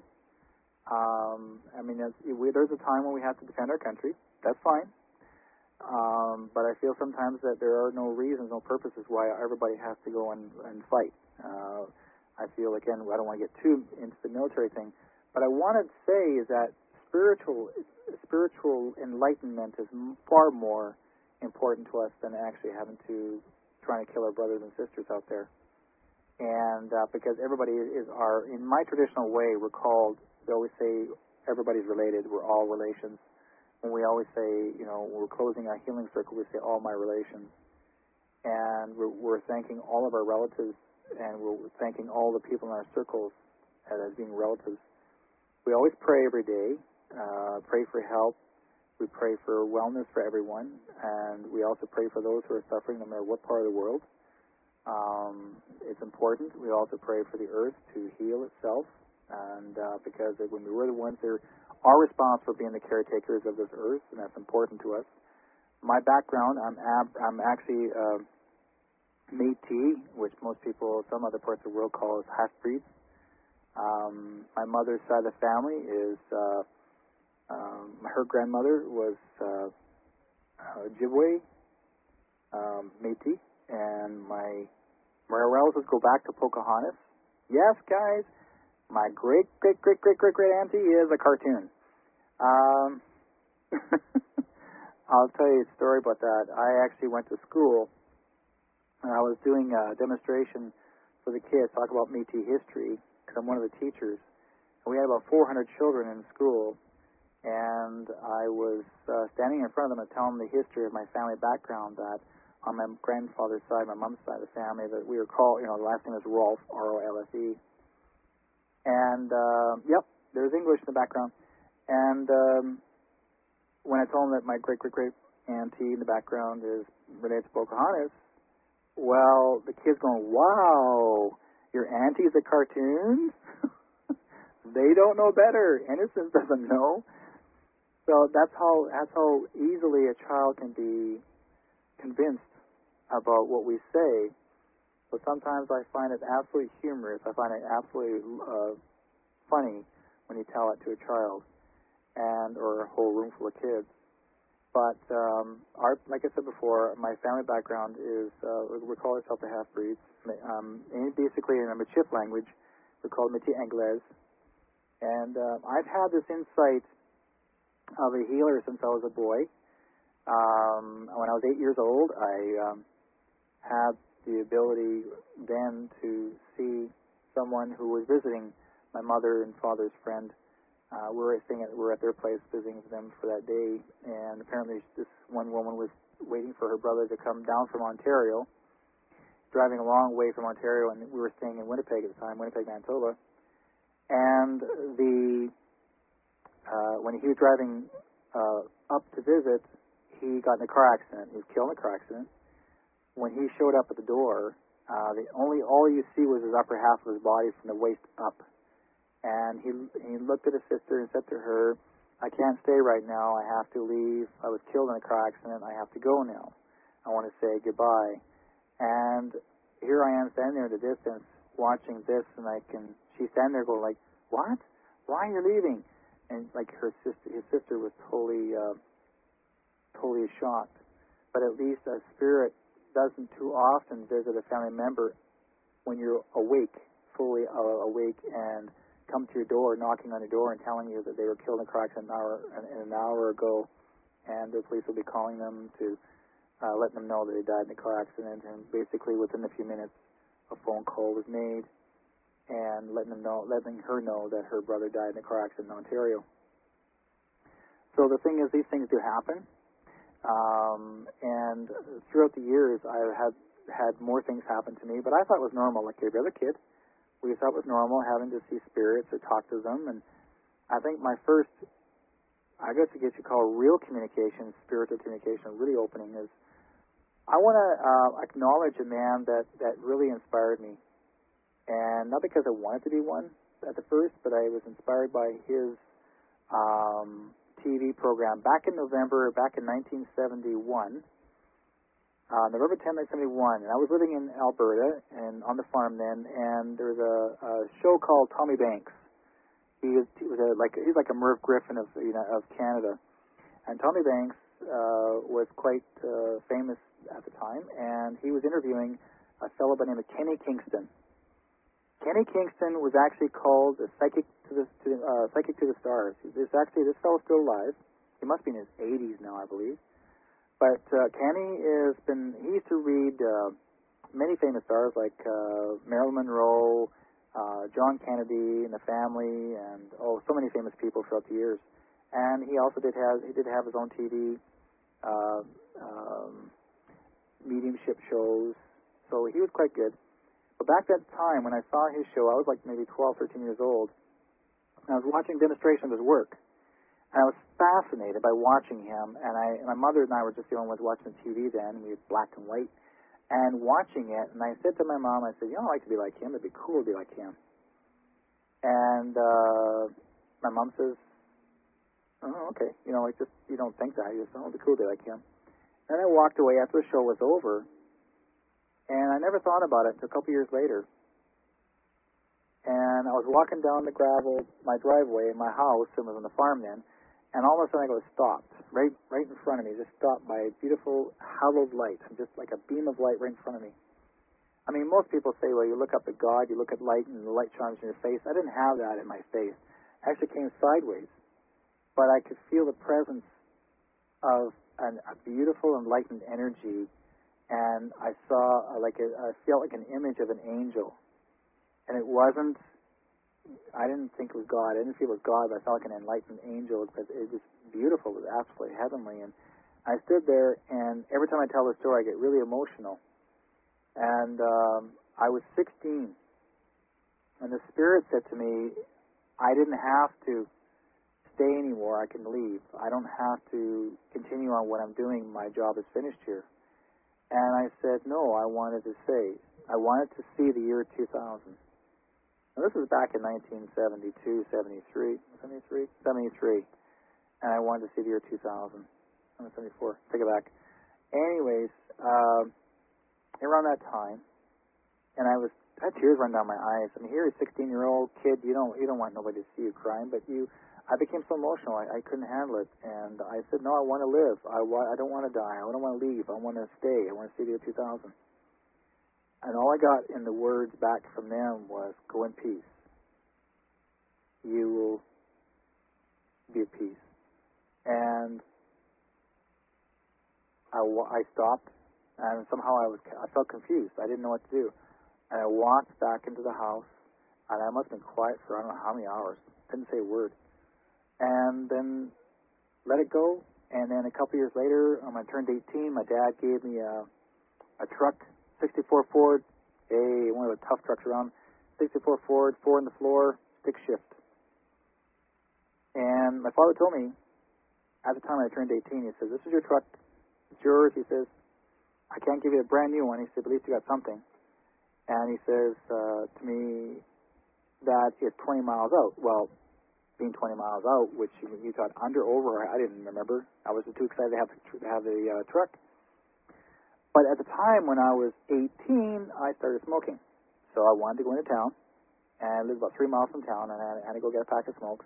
There's a time when we have to defend our country. That's fine. But I feel sometimes that there are no reasons, no purposes why everybody has to go and fight. I feel, again, I don't want to get too into the military thing. But I want to say is that spiritual enlightenment is far more important to us than actually having to trying to kill our brothers and sisters out there. And because everybody in my traditional way, we're called We always say everybody's related. We're all relations. When we always say, when we're closing our healing circle, we say all my relations. And we're thanking all of our relatives, and we're thanking all the people in our circles as being relatives. We always pray every day, pray for help. We pray for wellness for everyone, and we also pray for those who are suffering no matter what part of the world. It's important. We also pray for the earth to heal itself, and because when we're the ones that are responsible for being the caretakers of this earth, and that's important to us. My background, I'm actually Métis, which most people, some other parts of the world call as half-breeds. My mother's side of the family is, her grandmother was Ojibwe, Métis, and my relatives go back to Pocahontas. Yes, guys, my great-great-great-great-great-great-auntie is a cartoon. I'll tell you a story about that. I actually went to school, and I was doing a demonstration for the kids, talk about Métis history, because I'm one of the teachers. And we had about 400 children in school, and I was standing in front of them and telling them the history of my family background, that on my grandfather's side, my mom's side of the family, that we were called, the last name is Rolfe, R-O-L-F-E. And, yep, there's English in the background. And when I told them that my great-great-great-auntie in the background is related to Pocahontas, well, the kids going, wow, your auntie's a cartoon? They don't know better. Innocence doesn't know. So that's how easily a child can be convinced about what we say. So sometimes I find it absolutely humorous. I find it absolutely funny when you tell it to a child or a whole room full of kids. But like I said before, my family background is we call ourselves the half-breeds. Basically, in a Michif language, we call it Métis Anglaise. And I've had this insight of a healer since I was a boy. When I was 8 years old, I had the ability then to see someone who was visiting my mother and father's friend. We're at their place visiting them for that day, and apparently this one woman was waiting for her brother to come down from Ontario, driving a long way from Ontario, and we were staying in Winnipeg at the time, Winnipeg, Manitoba. And when he was driving up to visit, he got in a car accident. He was killed in a car accident. When he showed up at the door, all you see was his upper half of his body from the waist up. And he looked at his sister and said to her, I can't stay right now. I have to leave. I was killed in a car accident. I have to go now. I want to say goodbye. And here I am standing there in the distance watching this, and she's standing there going like, what? Why are you leaving? And like his sister was totally shocked. But at least a spirit doesn't too often visit a family member when you're awake, fully awake, and come to your door, knocking on your door and telling you that they were killed in a car accident an hour ago, and the police will be calling them to let them know that they died in a car accident. And basically within a few minutes, a phone call was made and letting her know that her brother died in a car accident in Ontario. So the thing is, these things do happen. And throughout the years, I have had more things happen to me, but I thought it was normal, like every other kid. We thought it was normal having to see spirits or talk to them. And I think my first, I guess you call real communication, spiritual communication, really opening is, I want to acknowledge a man that really inspired me. And not because I wanted to be one at the first, but I was inspired by his TV program back in 1971. November 10, 1971, and I was living in Alberta and on the farm then, and there was a show called Tommy Banks. He's like a Merv Griffin of Canada, and Tommy Banks was quite famous at the time, and he was interviewing a fellow by the name of Kenny Kingston. Kenny Kingston was actually called a psychic to the stars. This fellow's still alive. He must be in his 80s now, I believe. But Kenny he used to read many famous stars like Marilyn Monroe, John Kennedy and the family, and so many famous people throughout the years. And he also did have his own TV mediumship shows, so he was quite good. But back that time when I saw his show, I was like maybe 12, 13 years old, and I was watching a demonstration of his work, and I was fascinated by watching him. And my mother and I were just the only ones watching TV then. We had black and white, and watching it. And I said to my mom, I said, I'd like to be like him. It'd be cool to be like him. And my mom says, oh, okay. Just you don't think that. You just, it'd be cool to be like him. And I walked away after the show was over, and I never thought about it until a couple years later. And I was walking down my driveway in my house, and was on the farm then, and all of a sudden I go stopped, right in front of me, just stopped by a beautiful hallowed light, just like a beam of light right in front of me. I mean, most people say, well, you look up at God, you look at light, and the light shines in your face. I didn't have that in my face. I actually came sideways, but I could feel the presence of a beautiful enlightened energy, and I saw I felt like an image of an angel, and it wasn't. I didn't think it was God. I didn't feel it was God, but I felt like an enlightened angel because it was beautiful. It was absolutely heavenly, and I stood there, and every time I tell the story, I get really emotional. And I was 16, and the Spirit said to me, I didn't have to stay anymore. I can leave. I don't have to continue on what I'm doing. My job is finished here. And I said, no, I wanted to stay. I wanted to see the year 2000. Now, this was back in 1972, 73, and I wanted to see the year 2000. 74, take it back. Anyways, around that time, and I had tears run down my eyes. I mean, here, a 16-year-old kid, you don't want nobody to see you crying, but I became so emotional, I couldn't handle it, and I said, no, I want to live. I don't want to die. I don't want to leave. I want to stay. I want to see the year 2000. And all I got in the words back from them was, go in peace. You will be at peace. And I stopped, and somehow I felt confused. I didn't know what to do. And I walked back into the house, and I must have been quiet for I don't know how many hours. Didn't say a word. And then let it go. And then a couple years later, when I turned 18, my dad gave me a truck, 64 Ford, one of the tough trucks around, 64 Ford, 4 in the floor, stick shift. And my father told me, at the time I turned 18, he says, this is your truck, it's yours. He says, I can't give you a brand new one. He said, but at least you got something. And he says to me that it's 20 miles out. Well, being 20 miles out, which you thought under, over, I didn't remember. I was too excited to have the truck. But at the time when I was 18, I started smoking. So I wanted to go into town, and I lived about 3 miles from town, and I had to go get a pack of smokes.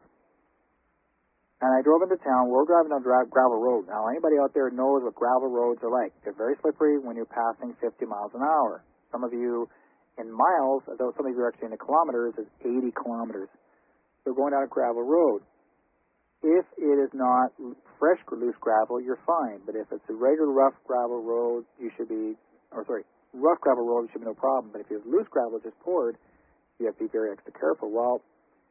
And I drove into town. We're driving down gravel road. Now, anybody out there knows what gravel roads are like. They're very slippery when you're passing 50 miles an hour. Some of you in miles, although some of you are actually in the kilometers, is 80 kilometers. So going down a gravel road. If it is not fresh loose gravel, you're fine. But if it's a regular rough gravel road, rough gravel road, there should be no problem. But if you have loose gravel just poured, you have to be very extra careful. Well,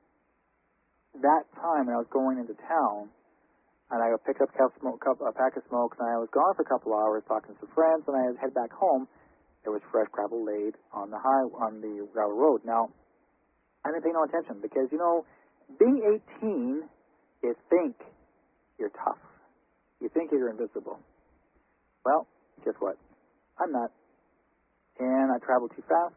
that time when I was going into town, and I picked up a pack of smokes, and I was gone for a couple hours talking to some friends, and I head back home. There was fresh gravel laid on the gravel road. Now, I didn't pay no attention because, being 18, you think you're tough. You think you're invincible. Well, guess what? I'm not. And I traveled too fast,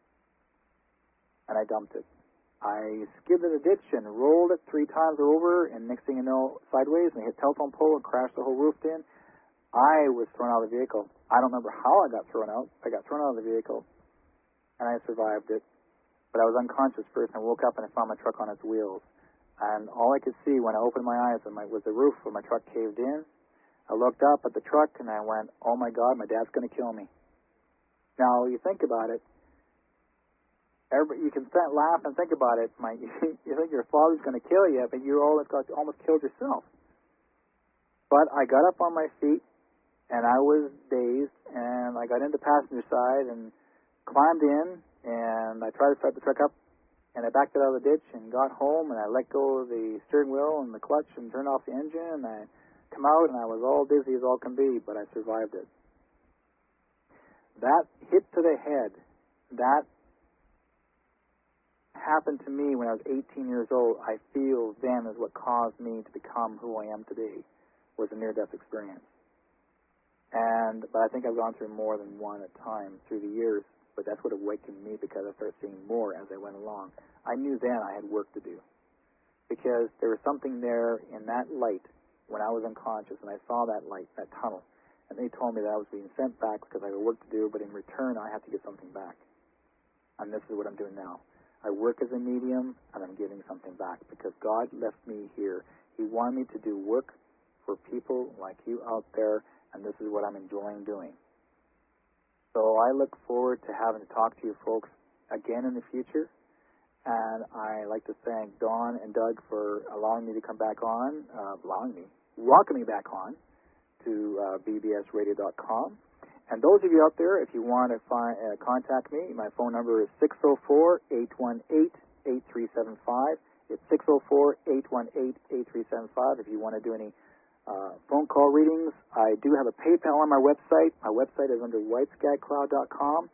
and I dumped it. I skidded a ditch and rolled it 3 times over, and next thing you know, sideways, and I hit a telephone pole and crashed the whole roof in. I was thrown out of the vehicle. I don't remember how I got thrown out. I got thrown out of the vehicle, and I survived it. But I was unconscious first, and I woke up and I found my truck on its wheels. And all I could see when I opened my eyes was the roof where my truck caved in. I looked up at the truck, and I went, oh, my God, my dad's going to kill me. Now, you think about it. You can laugh and think about it. You think your father's going to kill you, but you almost killed yourself. But I got up on my feet, and I was dazed, and I got into passenger side and climbed in, and I tried to start the truck up, And I backed it out of the ditch and got home, and I let go of the steering wheel and the clutch and turned off the engine, and I come out, and I was all dizzy as all can be, but I survived it. That hit to the head, that happened to me when I was 18 years old. I feel then is what caused me to become who I am today, was a near-death experience. But I think I've gone through more than one at times through the years, but that's what awakened me, because I started seeing more as I went along. I knew then I had work to do, because there was something there in that light when I was unconscious, and I saw that light, that tunnel, and they told me that I was being sent back because I had work to do, but in return I have to give something back. And this is what I'm doing now. I work as a medium, and I'm giving something back, because God left me here. He wanted me to do work for people like you out there, and this is what I'm enjoying doing. So I look forward to having to talk to you folks again in the future, and I like to thank Dawn and Doug for allowing me to come back on, welcoming me back on to bbsradio.com. And those of you out there, if you want to contact me, my phone number is 604-818-8375. It's 604-818-8375 if you want to do any phone call readings. I do have a PayPal on my website. My website is under whiteskycloud.com,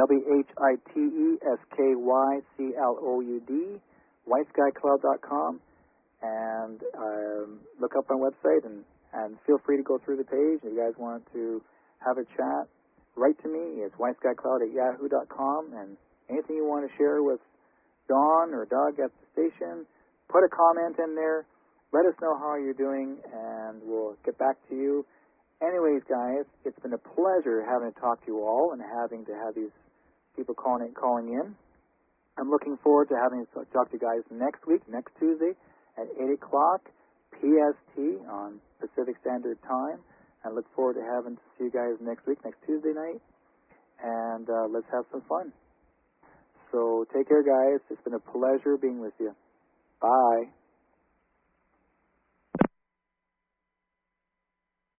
WHITESKYCLOUD, whiteskycloud.com. And look up my website and feel free to go through the page. If you guys want to have a chat, write to me. It's whiteskycloud@yahoo.com. And anything you want to share with Dawn or Doug at the station, put a comment in there. Let us know how you're doing, and we'll get back to you. Anyways, guys, it's been a pleasure having to talk to you all and having to have these people calling in. I'm looking forward to having to talk to you guys next week, next Tuesday at 8 o'clock PST on Pacific Standard Time. I look forward to having to see you guys next week, next Tuesday night, and let's have some fun. So take care, guys. It's been a pleasure being with you. Bye.